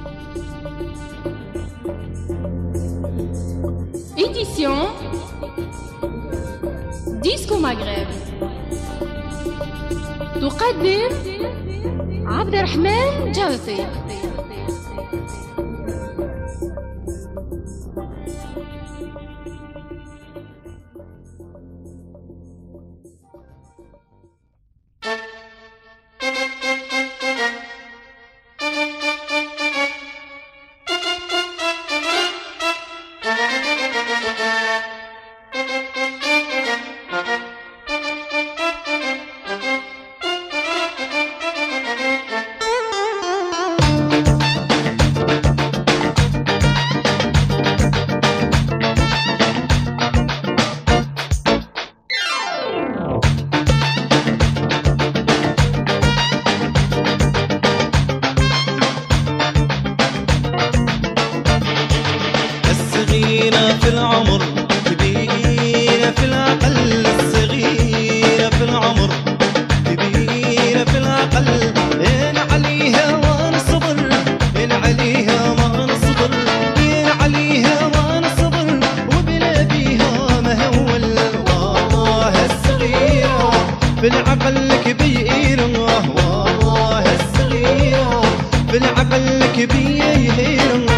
Édition ديسكو مغرب تقدم عبد الرحمن جوزي. في العمر كبيرة في العقل، الصغيرة في العمر كبيرة في العقل. ين عليها ما نصبر، ين عليها ما نصبر، ين عليها ما نصبر، وبلا بيها ما هول. والله الصغيرة في العقل كبيرة، والله الصغيرة في العقل كبيرة.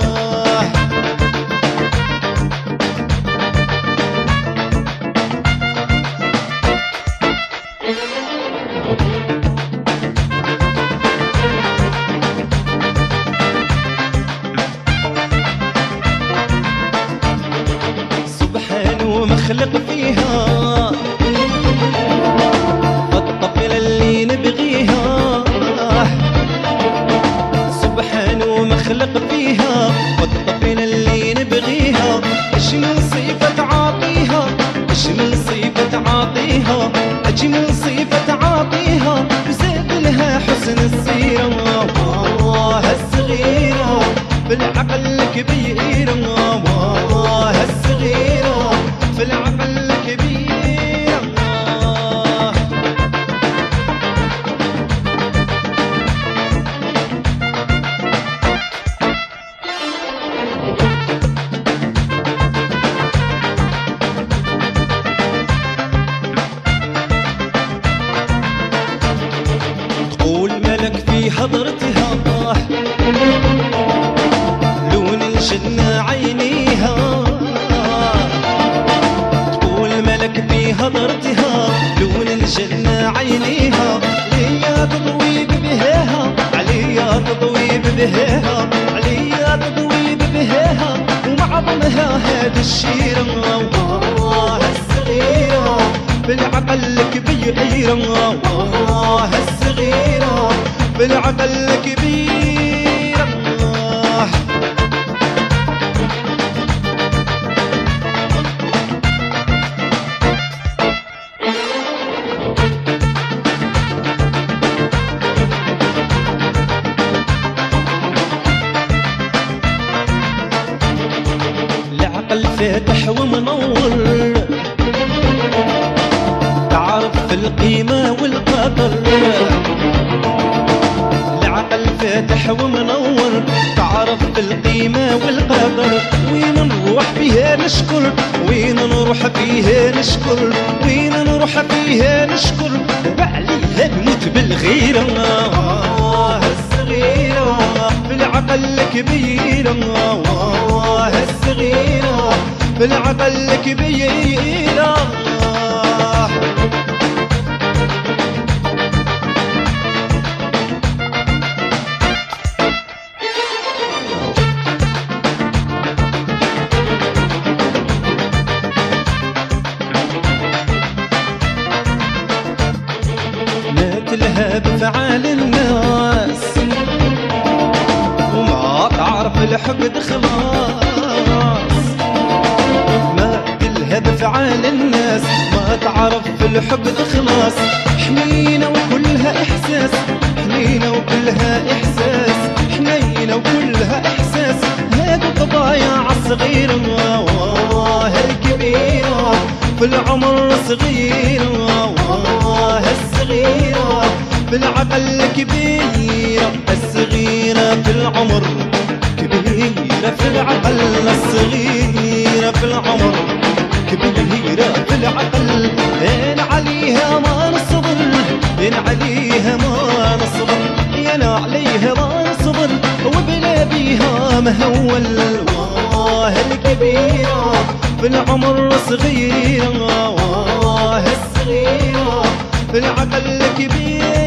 مخلق فيها الطفلة اللي نبغيها، سبحان ومخلق فيها الطفلة اللي نبغيها. أجمل صفة تعاطيها، أجمل صفة تعاطيها، أجمل صفة تعاطيها، وزاد لها حسن السيرة. والله الصغيرة بالعقل كبيرة، والله الصغيرة في العقل كبيرة. تقول ملك في حضرتها، لون الجنة عينيها. في حضرتها لون الجنة عينيها، عليا تضويب بهاها، عليا تضويب بهاها، عليا تضويب بهاها، ومعظمها هذا الشيرة. والله الصغيرة بالعقل كبيرة، والله الصغيرة بالعقل كبيرة. فاتح ومنور، تعرف القيمة والقدر. العقل فاتح ومنور، تعرف القيمة والقدر. وين نروح فيها نشكر، وين نروح فيها نشكر، وين نروح فيها نشكر، وعليها نموت بالغيرة. والله الصغيرة بالعقل كبيرة، والله الصغيرة بالعقل كبيرة. ما تلهى بفعال الناس، وما تعرف الحقد خلاص. ما تلهى بفعال الناس، ما تعرف الحقد خلاص. حنينة وكلها إحساس، حنينة وكلها إحساس، حنينة وكلها إحساس. هذا الضبايع الصغيرة، والله الكبيرة في العمر صغيرة، والله الصغيرة بالعقل كبيرة. الصغيرة في العمر كبيرة في العقل، الصغيرة في العمر كبيرة في العقل. ين عليها ما نصبر، ين عليها ما نصبر، ين عليها ما نصبر، وبلا بيها مهول. واه الكبيرة في العمر صغيرة، واه الصغيرة في العقل كبيرة.